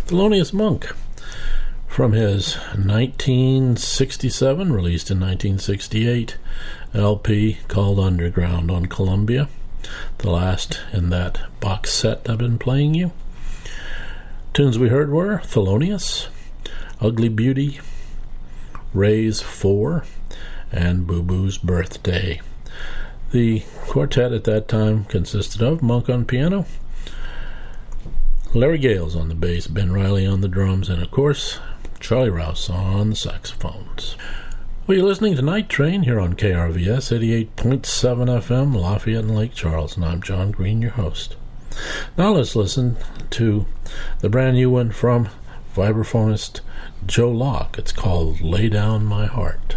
Thelonious Monk, from his 1967, released in 1968, LP called Underground on Columbia, the last in that box set I've been playing you. Tunes we heard were Thelonious, Ugly Beauty, Ray's 4, and Boo Boo's Birthday. The quartet at that time consisted of Monk on piano, Larry Gales on the bass, Ben Riley on the drums, and of course, Charlie Rouse on the saxophones. Well, you're listening to Night Train here on KRVS 88.7 FM, Lafayette and Lake Charles, and I'm John Green, your host. Now let's listen to the brand new one from vibraphonist Joe Locke. It's called Lay Down My Heart.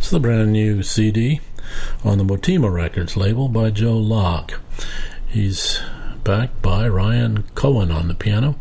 It's the brand new CD on the Motima Records label by Joe Locke. He's backed by Ryan Cohen on the piano,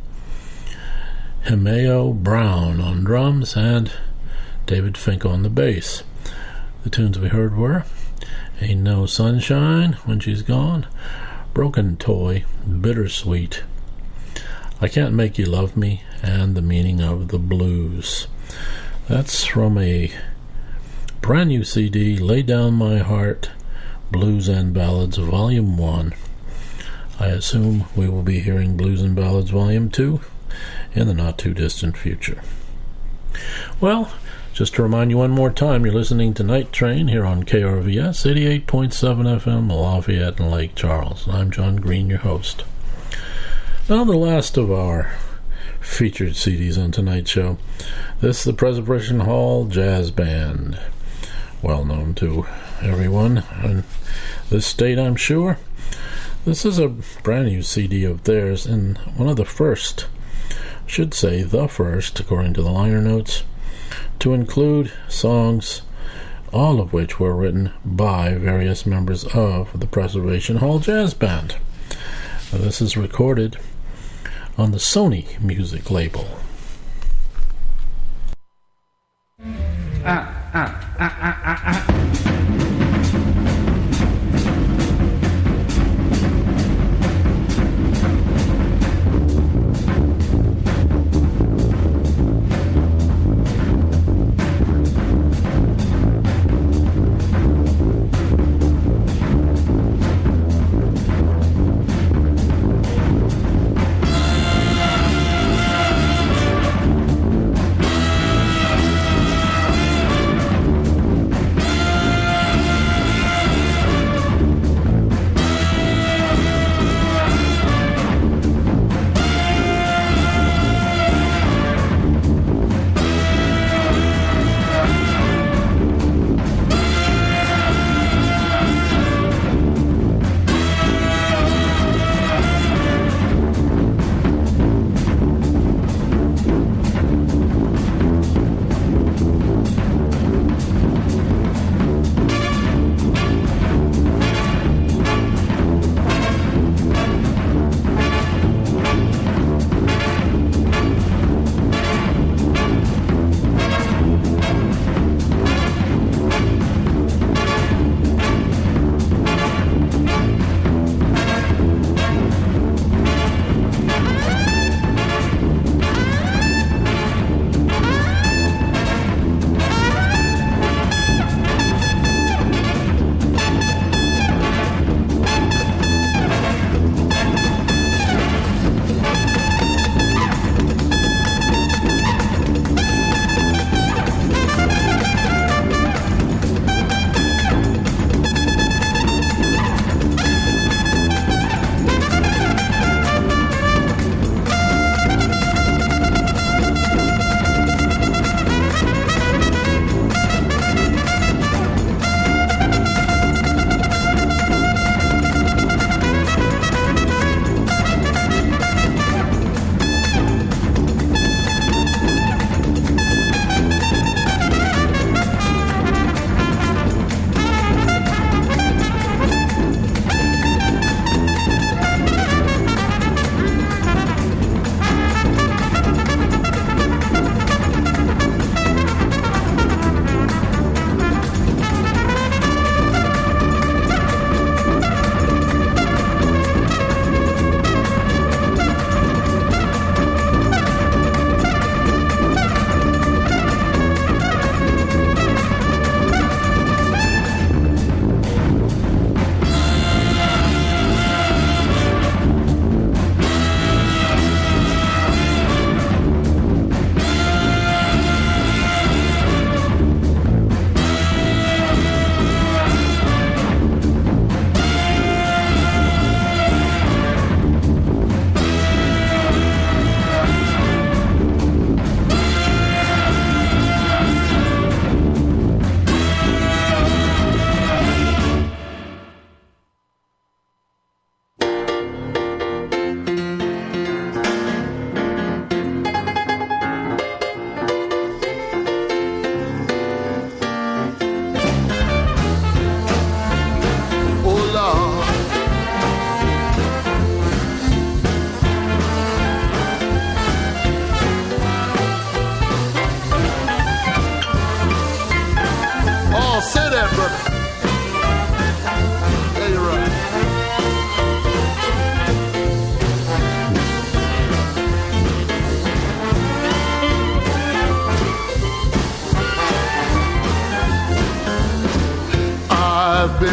Himeo Brown on drums, and David Fink on the bass. The tunes we heard were Ain't No Sunshine, When She's Gone, Broken Toy, Bittersweet, I Can't Make You Love Me, and The Meaning of the Blues. That's from a brand new CD, Lay Down My Heart, Blues and Ballads Volume 1. I assume we will be hearing Blues and Ballads Volume 2 in the not-too-distant future. Well, just to remind you one more time, you're listening to Night Train here on KRVS 88.7 FM, Lafayette and Lake Charles. I'm John Green, your host. Now the last of our featured CDs on tonight's show. This is the Preservation Hall Jazz Band. Well known to everyone in this state, I'm sure. This is a brand new CD of theirs, and one of the first, should say the first, according to the liner notes, to include songs, all of which were written by various members of the Preservation Hall Jazz Band. Now, this is recorded on the Sony Music label.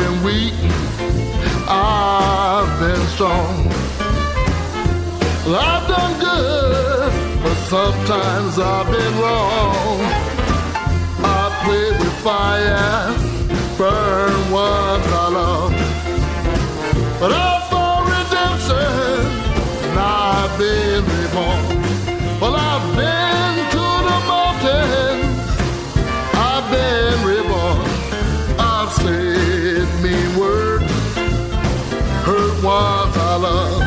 been weak, I've been strong. Well, I've done good, but sometimes I've been wrong. I played with fire, burn ones I love. But I found redemption, and I've been reborn. Well, I've been to the mountains, I've been reborn. I've said mean words, hurt ones I love.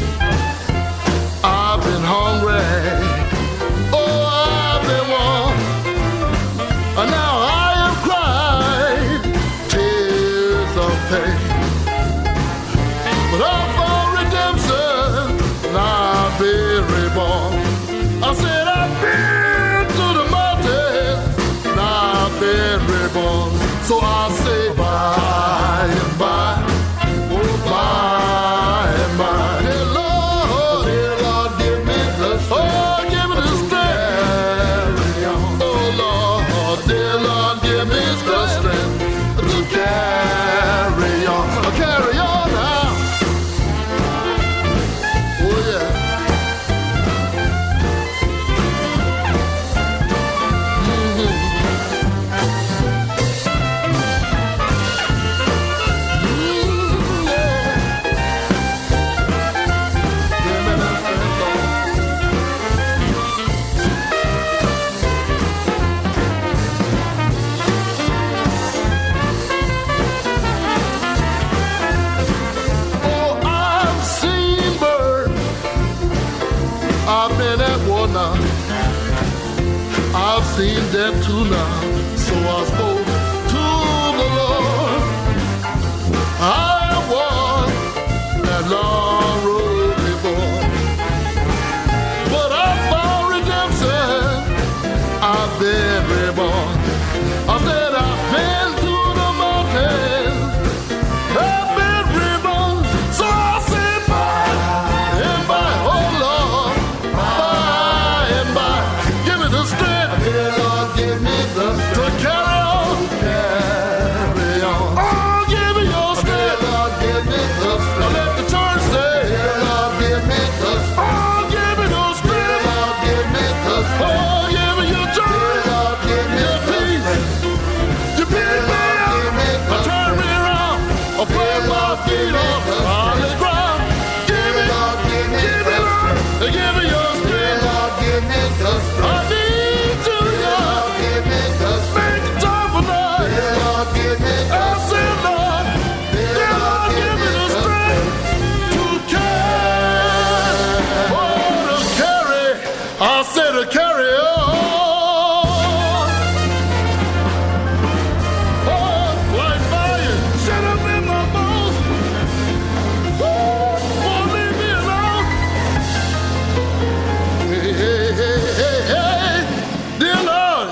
I've been hungry, oh, I've been warm. And now I have cried tears of pain. But I found redemption, and I've been reborn. I said I've been to the mountains, and I've been reborn. So I say by and by, oh by and by. Dear Lord, give me the strength. Oh, give me the strength. Oh Lord, dear Lord, give me the strength to carry on. Carry on now. Oh yeah. I've been at war now. I've seen death too now. So I spoke to the Lord. I walked that long road before, but I found redemption. I've been reborn. I said I've been to the mountains. I've been reborn. So I said bye and bye, oh Lord. Dear Lord, give me the strength to carry on, carry on. Oh, give me your strength. Dear Lord, give me the strength. Now let the church say, dear Lord, give me the strength. Oh, give me the strength. Dear Lord, give me the strength. Oh, give me your joy. Dear Lord, give me your peace. Your peace, man. Turn me around. I'll plant my feet on solid ground. Give me, Lord, give me the strength. Give me your strength. Dear Lord, give me the strength. I said to carry on. Oh, like fire, shut up in my bones. Won't leave me alone. Hey, hey, hey, hey, hey, dear Lord.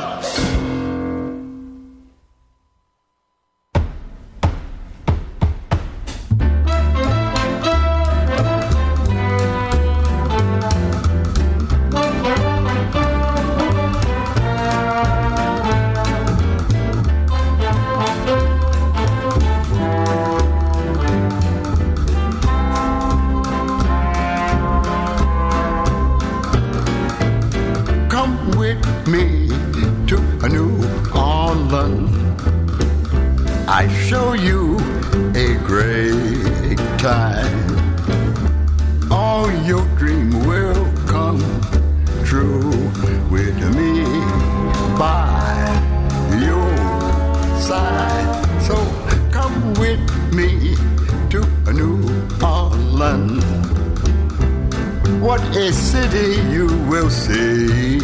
Me to a New Orleans, I show you a great time. All your dreams will come true with me by your side. So come with me to a New Orleans. What a city you will see.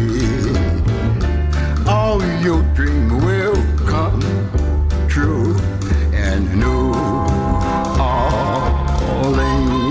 All your dreams will come true in New Orleans.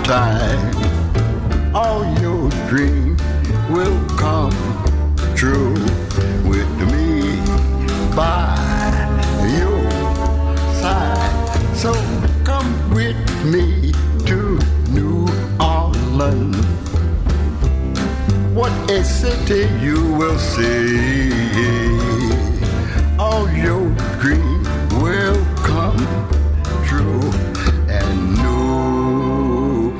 time, all your dreams will come true with me by your side. So come with me to New Orleans. What a city you will see. All your dreams will come true and New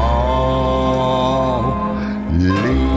Orleans.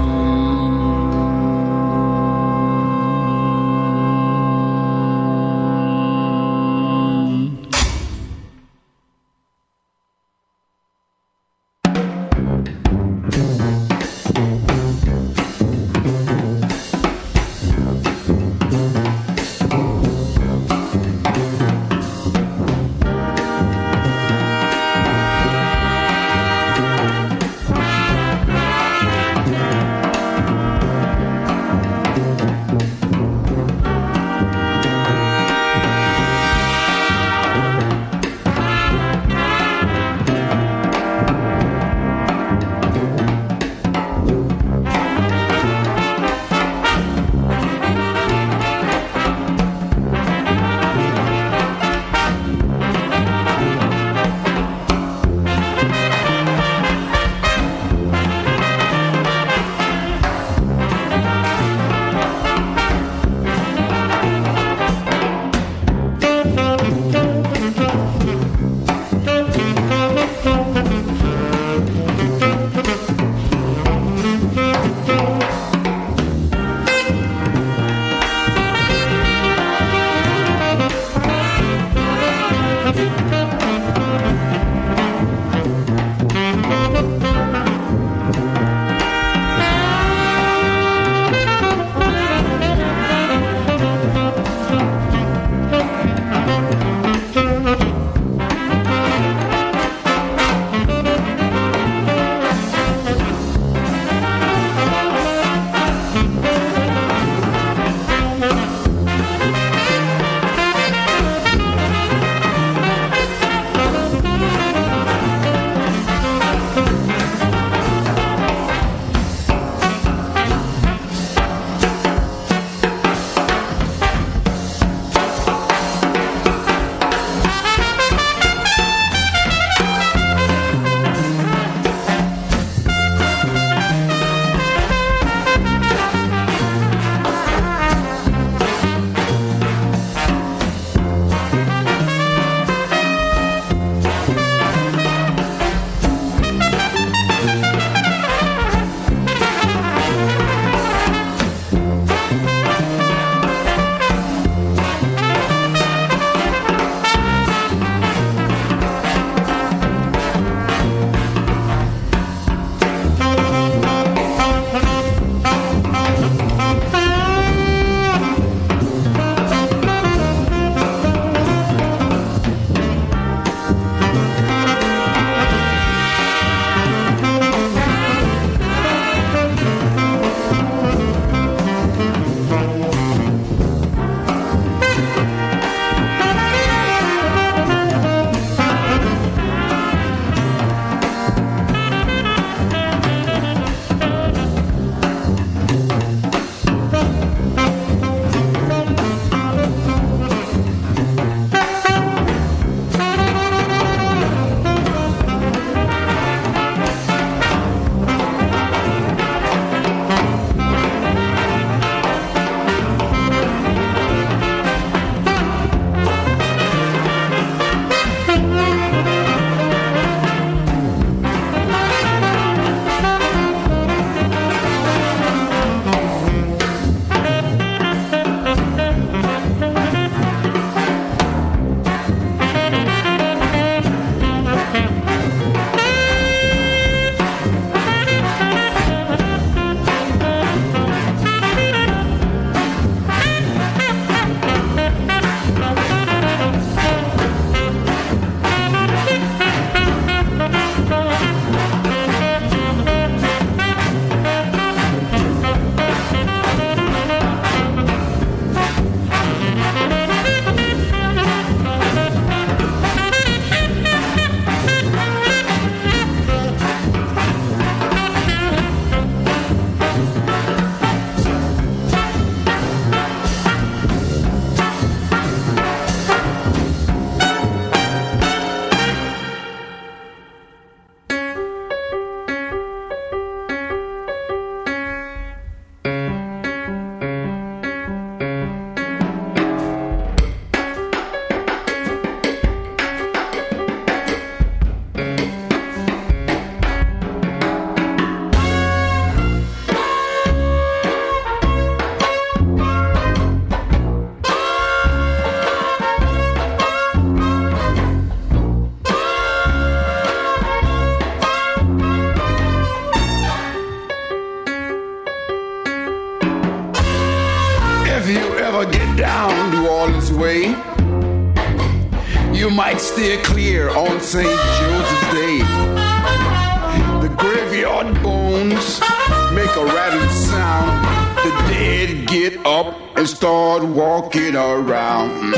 down New Orleans way, you might steer clear on St. Joseph's Day. The graveyard bones make a rattling sound. The dead get up and start walking around.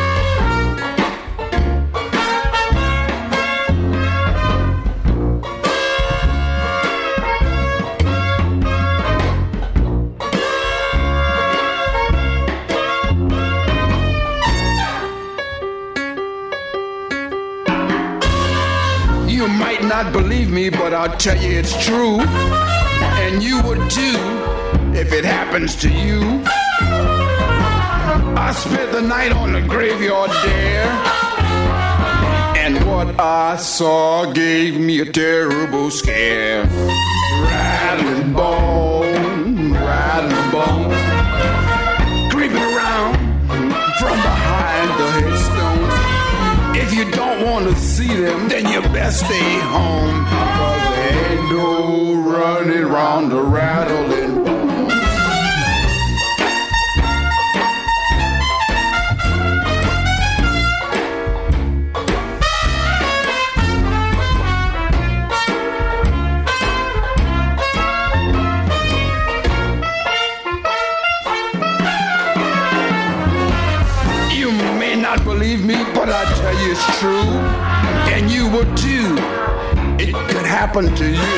You might not believe me, but I'll tell you it's true. And you would too if it happens to you. I spent the night on the graveyard there, and what I saw gave me a terrible scare. Rattling bone, creeping around from behind the headstones. If you don't want to see them, then you best stay home, 'cause there ain't no running round the rattling bone. You may not believe me, but I tell you it's true, and you would too. It could happen to you.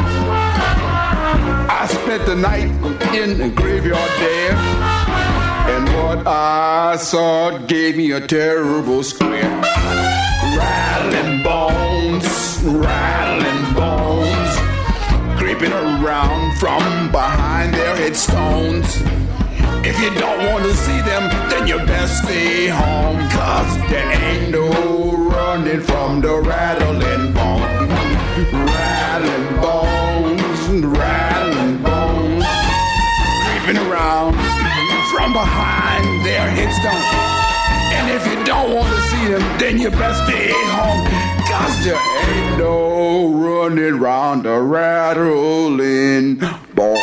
I spent the night in the graveyard there, and what I saw gave me a terrible scare. Rattling bones, creeping around from behind their headstones. If you don't want to see them, then you best stay home, 'cause there ain't no running from the rattling bones. Rattling bones, creeping around from behind their headstones. And if you don't want to see them, then you best stay home, 'cause there ain't no running round the rattling bones.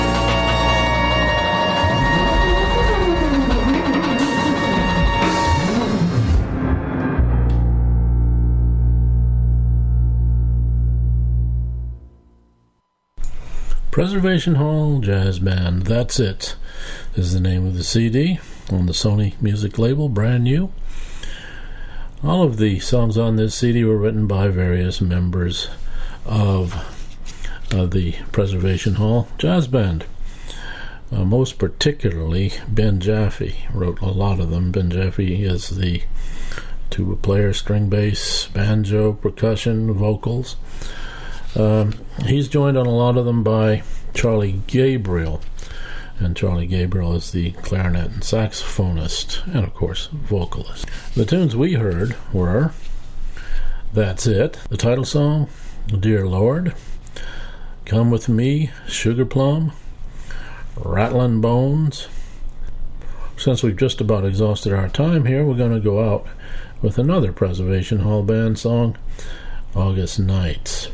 Preservation Hall Jazz Band, That's It, is the name of the CD on the Sony Music label, brand new. All of the songs on this CD were written by various members of the Preservation Hall Jazz Band. Most particularly, Ben Jaffe wrote a lot of them. Ben Jaffe is the tuba player, string bass, banjo, percussion, vocals. He's joined on a lot of them by Charlie Gabriel, and Charlie Gabriel is the clarinet and saxophonist, and of course vocalist. The tunes we heard were That's It, the title song, Dear Lord, Come With Me, Sugar Plum, Rattlin' Bones. Since we've just about exhausted our time here, we're going to go out with another Preservation Hall Band song, August Nights.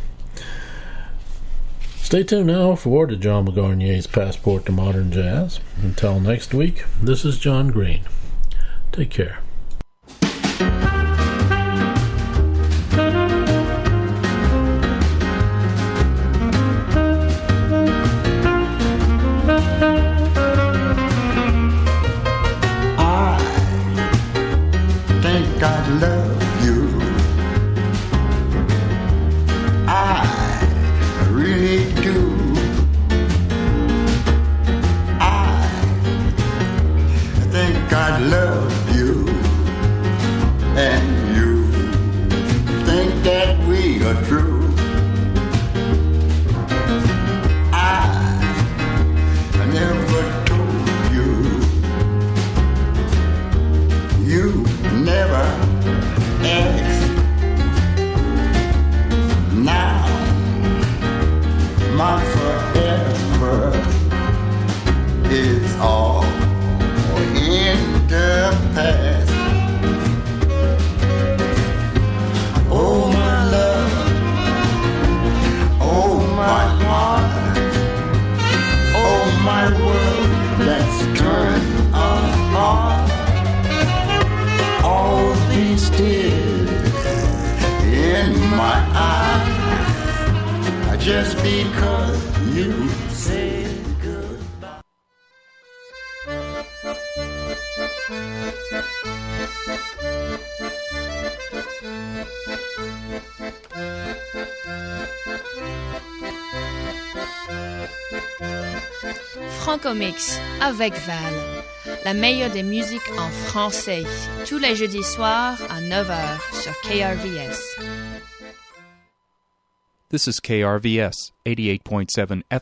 Stay tuned now for John McGarnier's Passport to Modern Jazz. Until next week, this is John Green. Take care. I think I love you. I really do. I think I love you, and you think that we are true. I never told you. You never asked. Now my forever is all in the past. Oh my love, oh my heart, oh my world, let's turn apart. just because you said goodbye. Franco-Mix avec Val, la meilleure des musiques en français, tous les jeudis soirs à 9h sur KRVS. This is KRVS 88.7